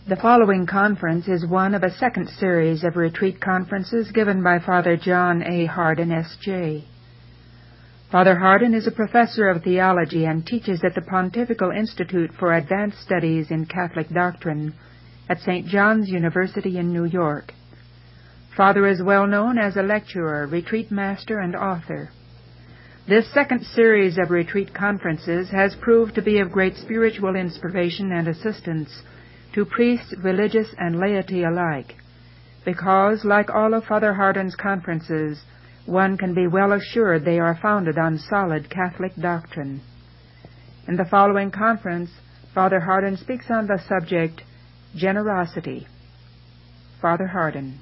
The following conference is one of a second series of retreat conferences given by Father John A. Hardin, S.J. Father Hardin is a professor of theology and teaches at the Pontifical Institute for Advanced Studies in Catholic Doctrine at St. John's University in New York. Father is well known as a lecturer, retreat master, and author. This second series of retreat conferences has proved to be of great spiritual inspiration and assistance to priests, religious, and laity alike, because, like all of Father Hardin's conferences, one can be well assured they are founded on solid Catholic doctrine. In the following conference, Father Hardin speaks on the subject, Generosity. Father Hardin.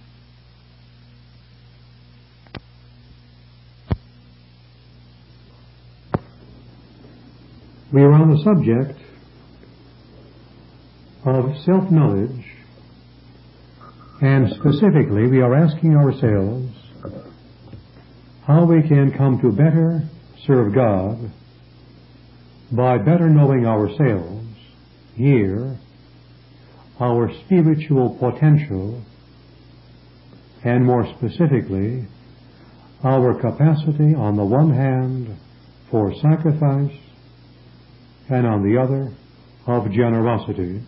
We are on the subject of self-knowledge, and specifically we are asking ourselves how we can come to better serve God by better knowing ourselves, here, our spiritual potential, and more specifically, our capacity on the one hand for sacrifice and on the other of generosity.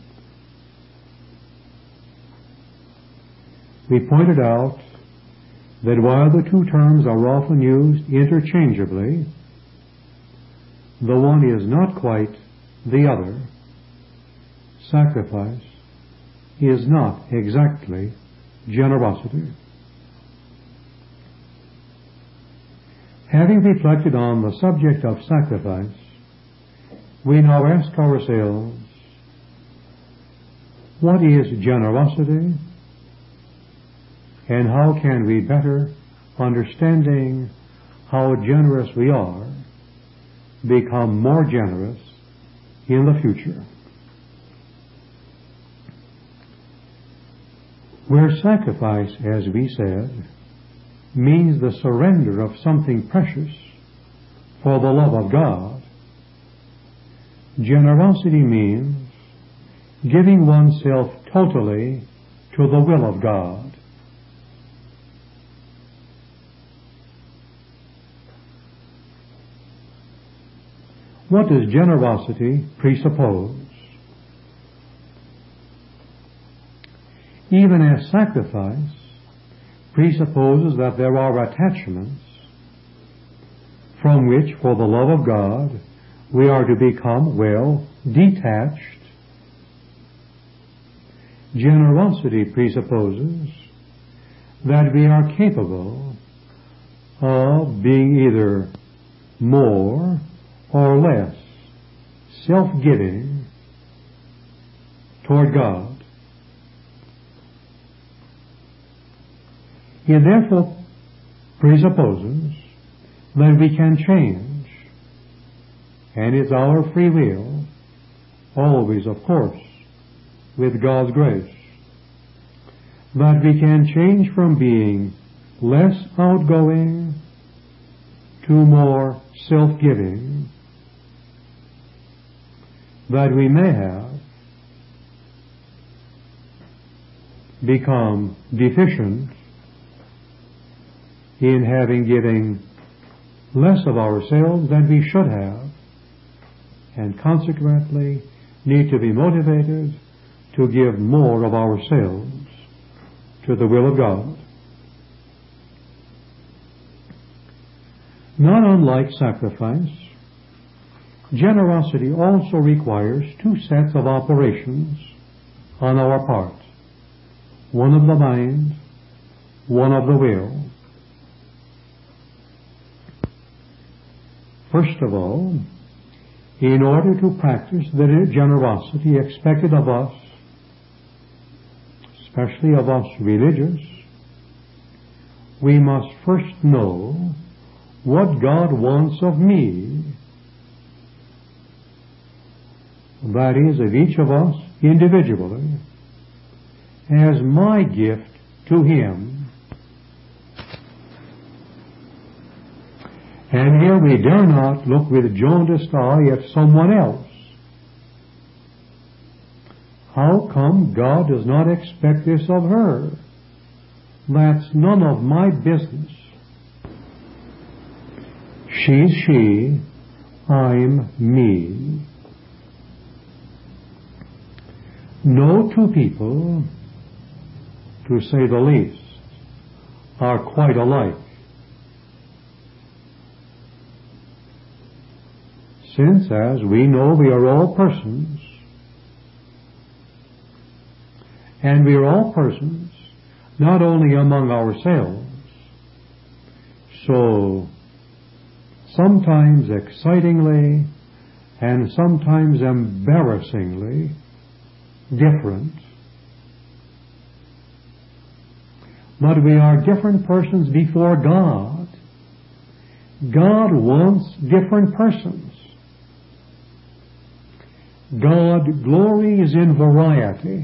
We pointed out that while the two terms are often used interchangeably, the one is not quite the other. Sacrifice is not exactly generosity. Having reflected on the subject of sacrifice, we now ask ourselves, what is generosity? And how can we better, understanding how generous we are, become more generous in the future? Where sacrifice, as we said, means the surrender of something precious for the love of God, generosity means giving oneself totally to the will of God. What does generosity presuppose? Even as sacrifice presupposes that there are attachments from which, for the love of God, we are to become, detached. Generosity presupposes that we are capable of being either more or less self-giving toward God. It therefore presupposes that we can change, and it's our free will, always, of course, with God's grace, that we can change from being less outgoing to more self-giving, that we may have become deficient in having given less of ourselves than we should have, and consequently need to be motivated to give more of ourselves to the will of God. Not unlike sacrifice, generosity also requires two sets of operations on our part, one of the mind, one of the will. First of all, in order to practice the generosity expected of us, especially of us religious, we must first know what God wants of me, that is, of each of us individually, as my gift to Him. And here we dare not look with jaundiced eye at someone else. How come God does not expect this of her? That's none of my business. She's she, I'm me. No two people, to say the least, are quite alike. Since, as we know, we are all persons, and we are all persons not only among ourselves, so sometimes excitingly and sometimes embarrassingly different. But we are different persons before God. God wants different persons. God glories in variety.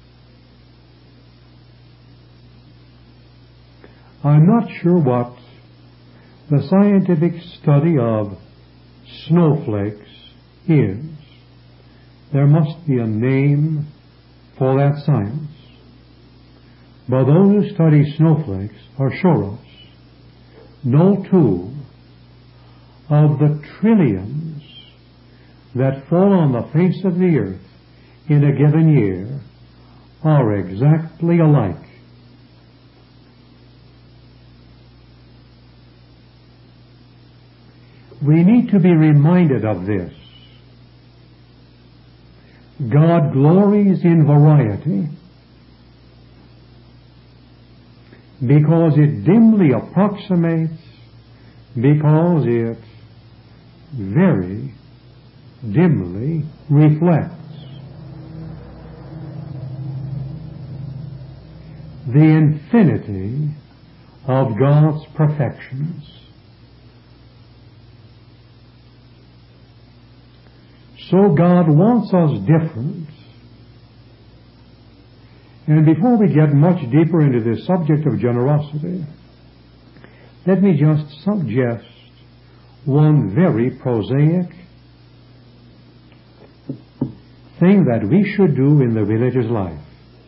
I'm not sure what the scientific study of snowflakes is. There must be a name for that science. But those who study snowflakes assure us no two of the trillions that fall on the face of the earth in a given year are exactly alike. We need to be reminded of this. God glories in variety because it dimly approximates, because it very dimly reflects the infinity of God's perfections. So God wants us different. And before we get much deeper into this subject of generosity, let me just suggest one very prosaic thing that we should do in the religious life.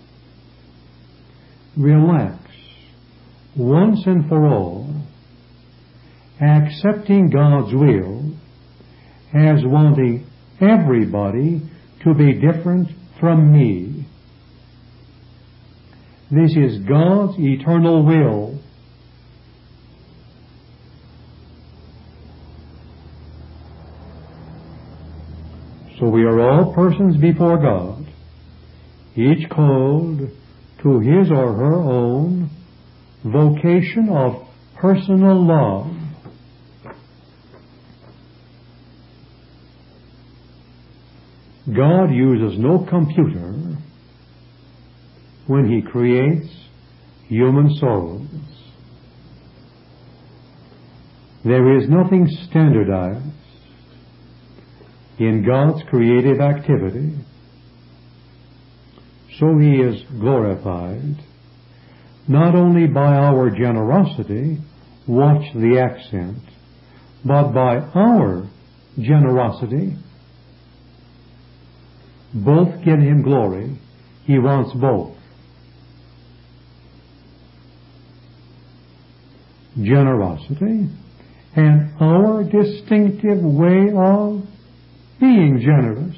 Relax once and for all, accepting God's will as wanting everybody to be different from me. This is God's eternal will. So we are all persons before God, each called to his or her own vocation of personal love. God uses no computer when he creates human souls. There is nothing standardized in God's creative activity. So he is glorified not only by our generosity, watch the accent, but by our generosity. Both give him glory. He wants both. Generosity and our distinctive way of being generous.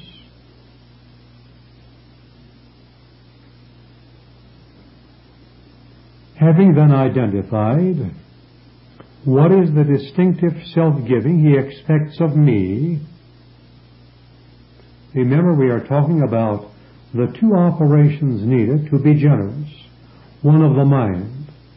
Having then identified what is the distinctive self-giving he expects of me, remember we are talking about the two operations needed to be generous. One of the mind,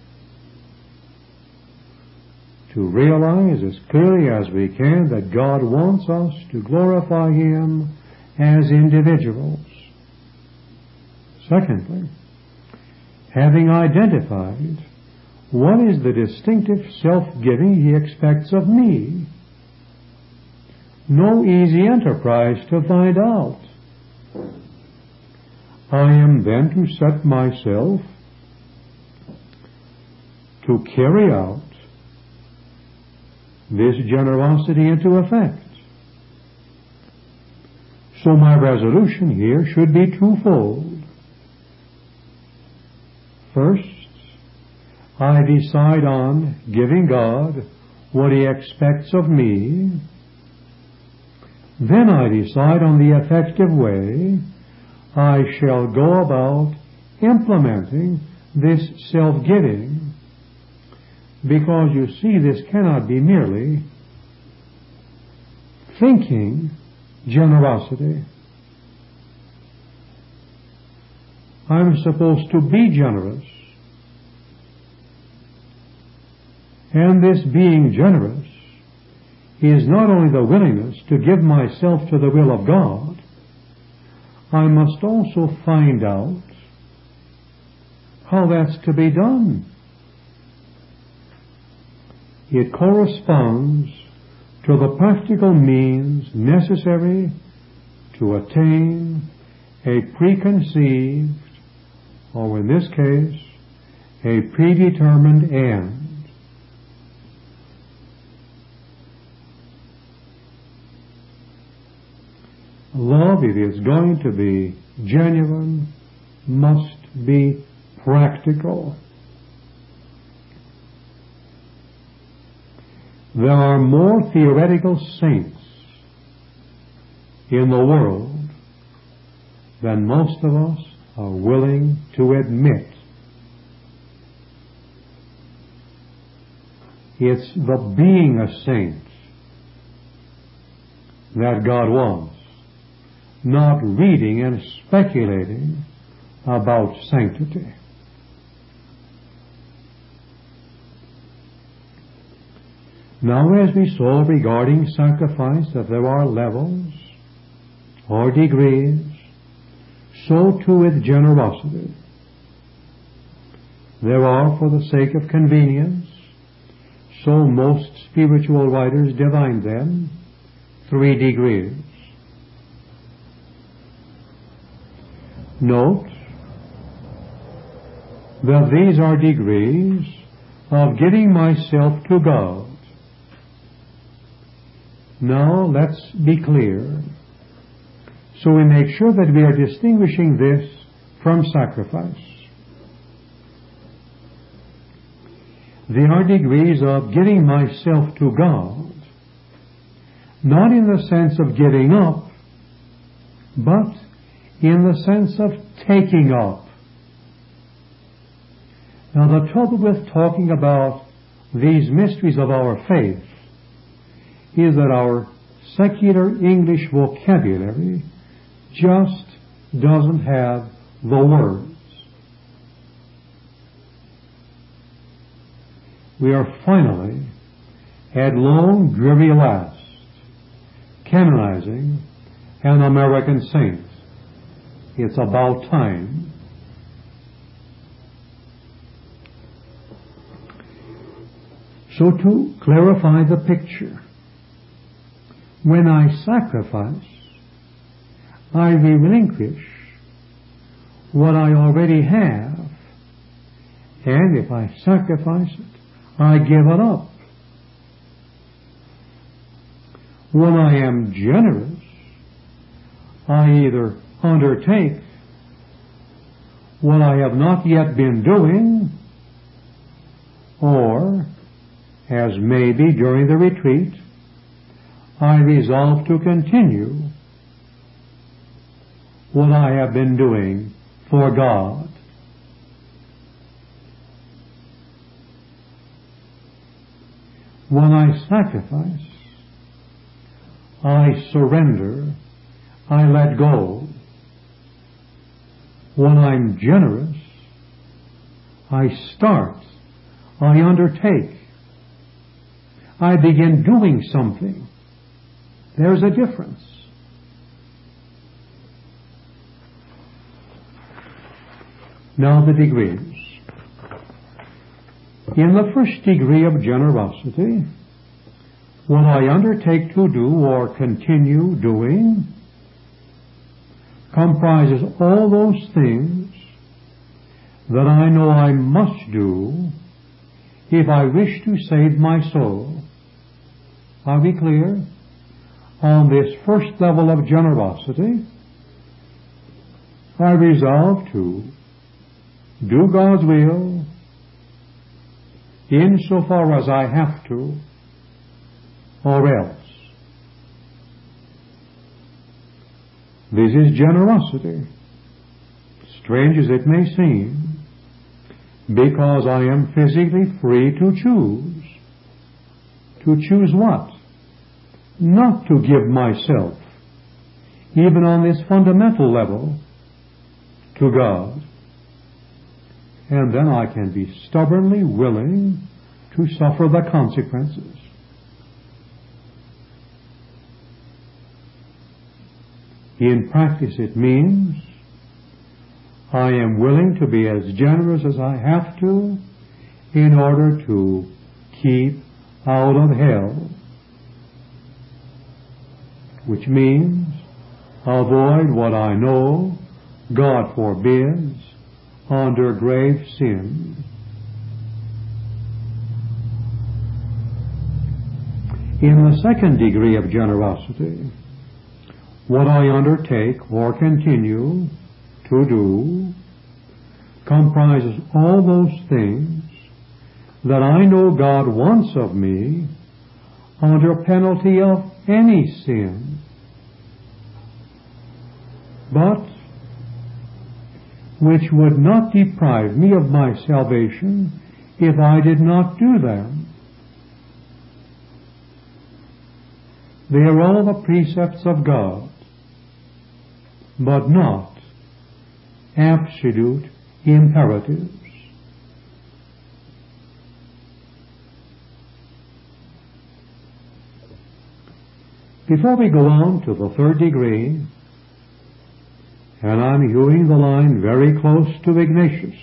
to realize as clearly as we can that God wants us to glorify him as individuals. Secondly, having identified what is the distinctive self-giving he expects of me. No easy enterprise to find out. I am then to set myself to carry out this generosity into effect. So my resolution here should be twofold. First, I decide on giving God what He expects of me. Then I decide on the effective way I shall go about implementing this self-giving, because you see, this cannot be merely thinking generosity. I'm supposed to be generous. And this being generous is not only the willingness to give myself to the will of God, I must also find out how that's to be done. It corresponds to the practical means necessary to attain a preconceived, or in this case, a predetermined end. Love, if it's going to be genuine, must be practical. There are more theoretical saints in the world than most of us are willing to admit. It's the being a saint that God wants, not reading and speculating about sanctity. Now, as we saw regarding sacrifice, that there are levels or degrees, so too with generosity. There are, for the sake of convenience, so most spiritual writers divine them, 3 degrees. Note that these are degrees of giving myself to God. Now let's be clear, so we make sure that we are distinguishing this from sacrifice. They are degrees of giving myself to God, not in the sense of giving up, but in the sense of taking up. Now, the trouble with talking about these mysteries of our faith is that our secular English vocabulary just doesn't have the words. We are finally, at long, dreary last, canonizing an American saint. It's about time. So to clarify the picture, when I sacrifice, I relinquish what I already have, and if I sacrifice it, I give it up. When I am generous, I either undertake what I have not yet been doing, or, as may be during the retreat, I resolve to continue what I have been doing for God. When I sacrifice, I surrender, I let go. When I'm generous, I start, I undertake, I begin doing something. There's a difference. Now the degrees. In the first degree of generosity, what I undertake to do or continue doing comprises all those things that I know I must do if I wish to save my soul. Are we clear? on this first level of generosity, I resolve to do God's will insofar as I have to, or else. This is generosity, strange as it may seem, because I am physically free to choose. To choose what? Not to give myself, even on this fundamental level, to God. And then I can be stubbornly willing to suffer the consequences. In practice it means I am willing to be as generous as I have to in order to keep out of hell, which means avoid what I know God forbids under grave sin. In the second degree of generosity, what I undertake or continue to do comprises all those things that I know God wants of me under penalty of any sin, but which would not deprive me of my salvation if I did not do them. They are all the precepts of God, but not absolute imperatives. Before we go on to the third degree, and I'm hewing the line very close to Ignatius,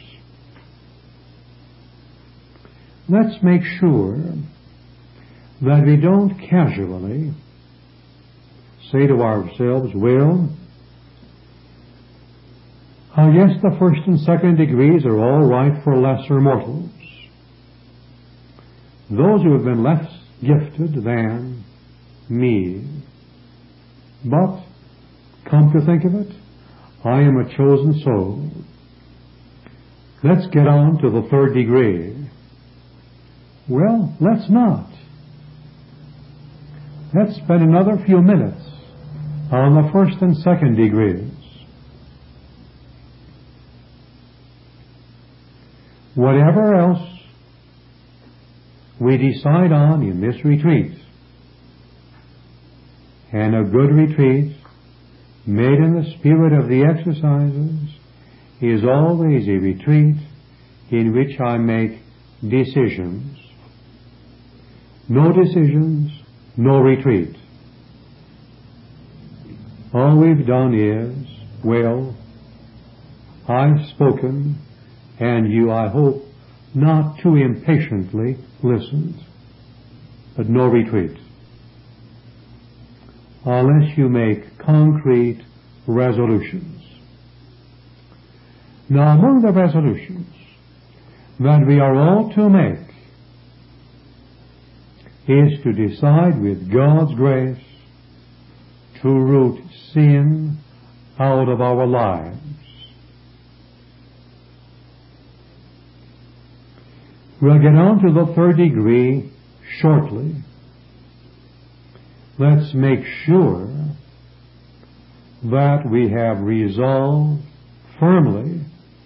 let's make sure that we don't casually say to ourselves, well, I guess the first and second degrees are all right for lesser mortals, those who have been less gifted than me. But, come to think of it, I am a chosen soul. Let's get on to the third degree. Well, let's not. Let's spend another few minutes on the first and second degrees. Whatever else we decide on in this retreat, and a good retreat made in the spirit of the exercises is always a retreat in which I make decisions. No decisions, no retreat. All we've done is, well, I've spoken, and you, I hope, not too impatiently listened. But no retreat. Unless you make concrete resolutions. Now, among the resolutions that we are all to make is to decide with God's grace to root sin out of our lives. We'll get on to the third degree shortly. Let's make sure that we have resolved firmly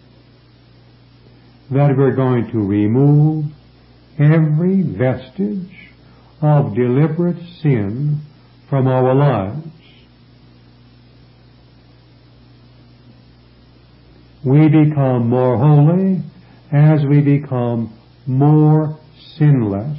that we're going to remove every vestige of deliberate sin from our lives. We become more holy as we become more sinless.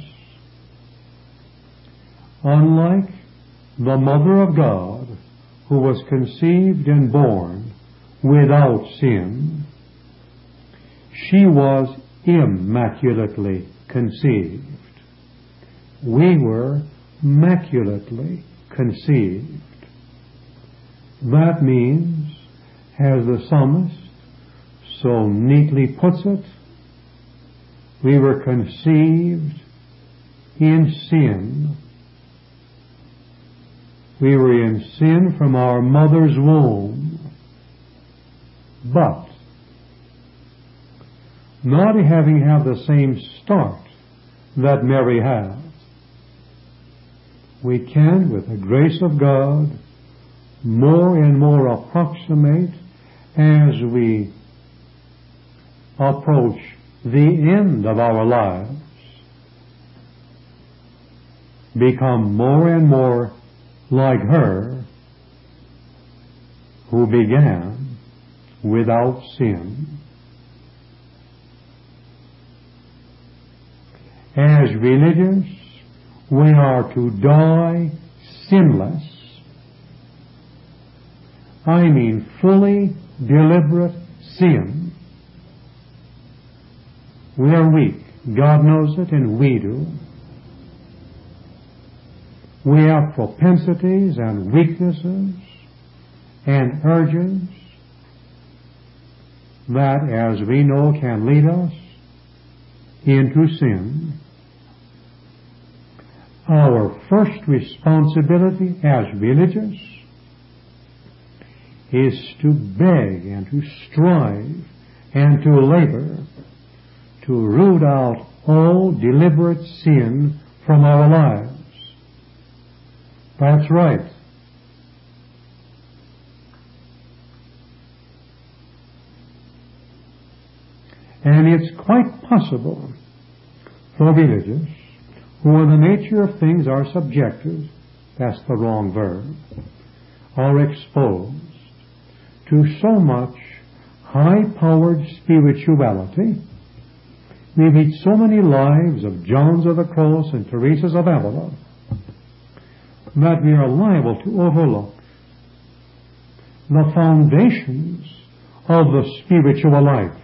Unlike the Mother of God, who was conceived and born without sin, she was immaculately conceived. We were maculately conceived. That means, as the psalmist so neatly puts it, we were conceived in sin. We were in sin from our mother's womb. But, not having had the same start that Mary has, we can, with the grace of God, more and more approximate as we approach the end of our lives, become more and more like her who began without sin. As religious, we are to die sinless. I mean fully deliberate sin. We are weak. God knows it, and we do. We have propensities and weaknesses and urges that, as we know, can lead us into sin. Our first responsibility as religious is to beg and to strive and to labor to root out all deliberate sin from our lives. That's right. And it's quite possible for religious, who in the nature of things are subjective, that's the wrong verb, are exposed to so much high-powered spirituality. We meet so many lives of Johns of the Cross and Teresas of Avila that we are liable to overlook the foundations of the spiritual life.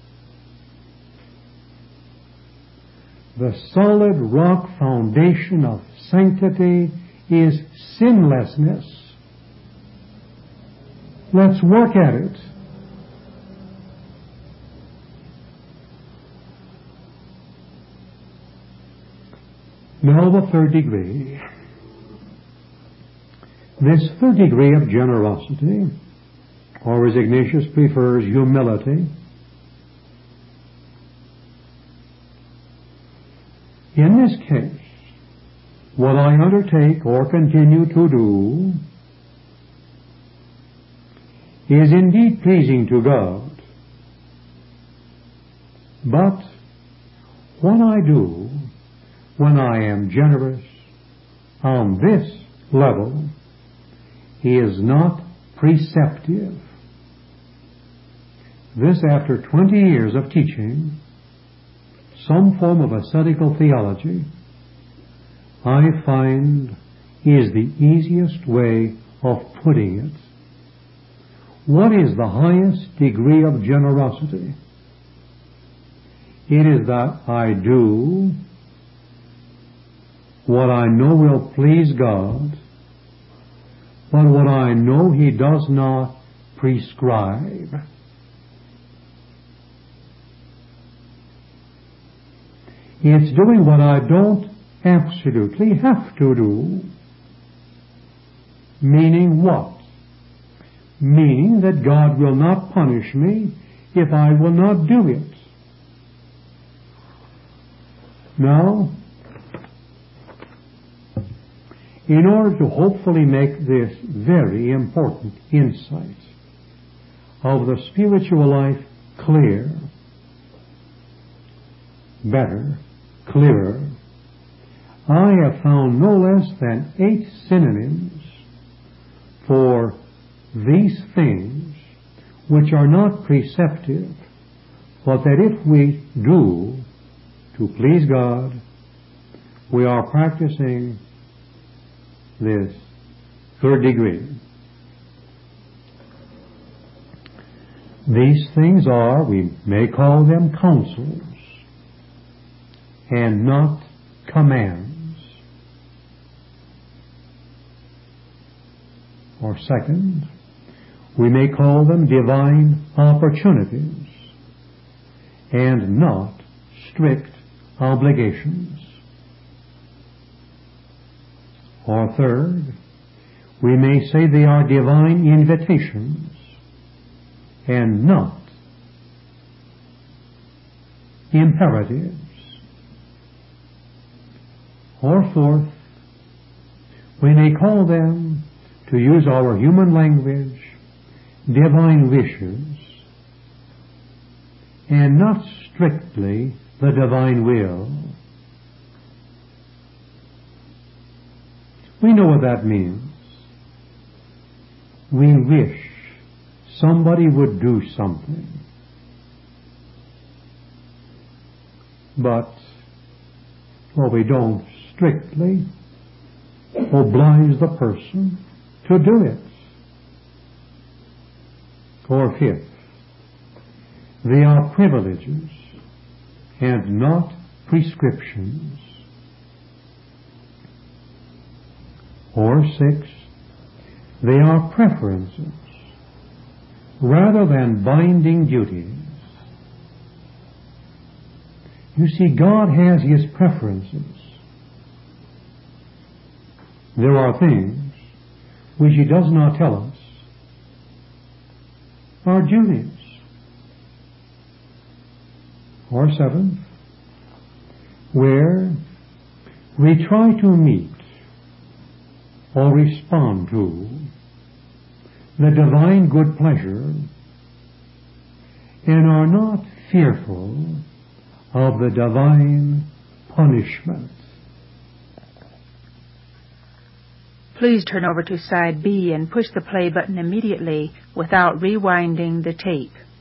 The solid rock foundation of sanctity is sinlessness. Let's work at it. Now the third degree. This third degree of generosity, or as Ignatius prefers, humility, in this case, what I undertake or continue to do is indeed pleasing to God. But what I do when I am generous on this level is not preceptive. This, after 20 years of teaching some form of ascetical theology, I find is the easiest way of putting it. What is the highest degree of generosity? It is that I do what I know will please God, but what I know He does not prescribe. It's doing what I don't absolutely have to do. Meaning what? Meaning that God will not punish me if I will not do it. Now, in order to hopefully make this very important insight of the spiritual life clear, better, clearer, I have found no less than 8 synonyms for these things which are not preceptive, but that if we do to please God, we are practicing this third degree. These things are, we may call them counsels, and not commands. Or second, we may call them divine opportunities, and not strict obligations. Or third, we may say they are divine invitations and not imperatives. Or fourth, we may call them, to use our human language, divine wishes, and not strictly the divine will. We know what that means. We wish somebody would do something, but we don't strictly oblige the person to do it. Or fifth, they are privileges and not prescriptions. Or sixth, they are preferences rather than binding duties. You see, God has His preferences. There are things which He does not tell us are duties. Or seventh, where we try to meet or respond to the divine good pleasure and are not fearful of the divine punishment. Please turn over to side B and push the play button immediately without rewinding the tape.